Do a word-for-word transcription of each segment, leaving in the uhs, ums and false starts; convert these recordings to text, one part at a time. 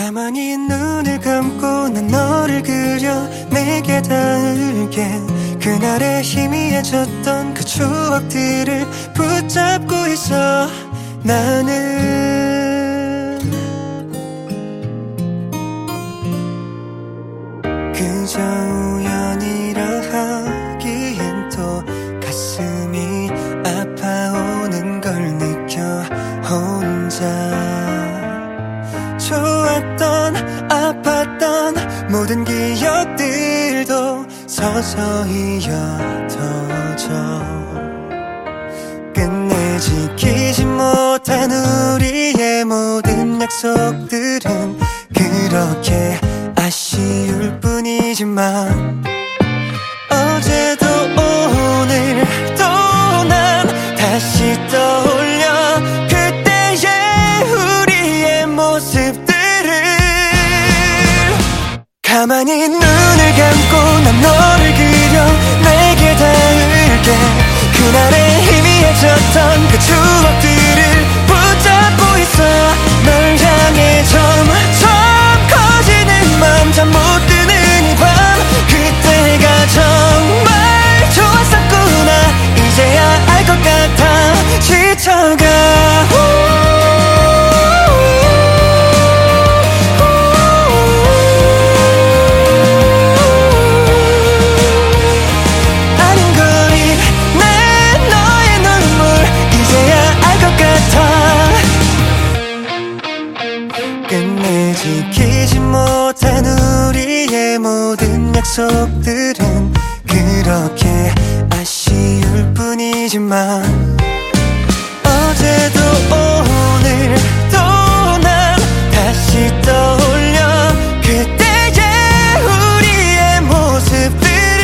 가만히 눈을 감고 난 너를 그려 내게 닿을게. 그날의 희미해졌던 그 추억들을 붙잡고 있어. 나는 그저 우연이라 하기엔 또 가슴이 아파오는 걸 느껴. 혼자 좋았던 아팠던 모든 기억들도 서서히 옅어져. 끝내 지키지 못한 우리의 모든 약속들은 그렇게 아쉬울 뿐이지만 어제도 오늘도 난 다시 떠올려 그때의 우리의 모습들을. 가만히 눈을 감고 난 너를 그려 내게 닿을게. 그날의 희미해졌던 그 추억들을 붙잡고 있어. 널 향해 점점 커지는 맘, 잠 못 드는 이 밤. 그때가 정말 좋았었구나. 이제야 알 것 같아 지쳐가. 끝내 지키지 못한 우리의 모든 약속들은 그렇게 아쉬울 뿐이지만 어제도 오늘도 난 다시 떠올려 그때의 우리의 모습들을.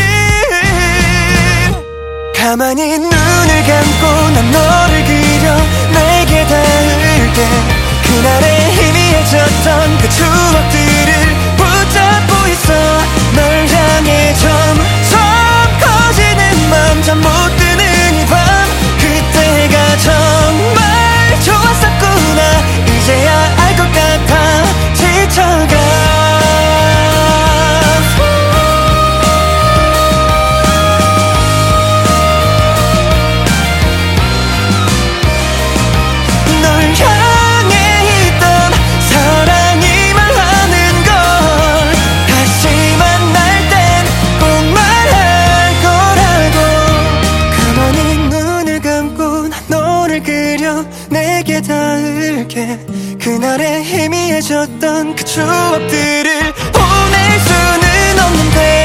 가만히 눈을 감고 난 너를 그려 내게 닿을게. 그날의 희미해졌던 그 추억들을 붙잡고 있어. 널 향해 점점 커지는 맘, 잠 못 드는 이 밤. 그때가 정말 좋았었구나. 이제야 알 것 같아 지쳐가. 내게 닿을게. 그날의 희미해졌던 그 추억들을 보낼 수는 없는데